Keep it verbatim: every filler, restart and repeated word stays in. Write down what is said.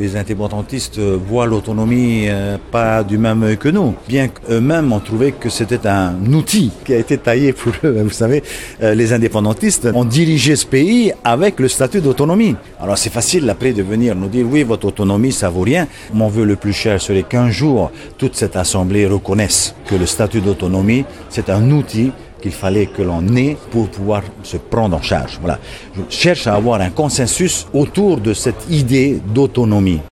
les indépendantistes voient l'autonomie euh, pas du même œil que nous, bien qu'eux-mêmes ont trouvé que c'était un outil qui a été taillé pour eux. Vous savez, euh, les indépendantistes ont dirigé ce pays avec le statut d'autonomie. Alors c'est facile après de venir nous dire oui, votre autonomie ça vaut rien. Mon vœu le plus cher serait qu'un jour toute cette assemblée reconnaisse que le statut d'autonomie c'est un outil qu'il fallait que l'on ait pour pouvoir se prendre en charge. Voilà. Je cherche à avoir un consensus autour de cette idée d'autonomie.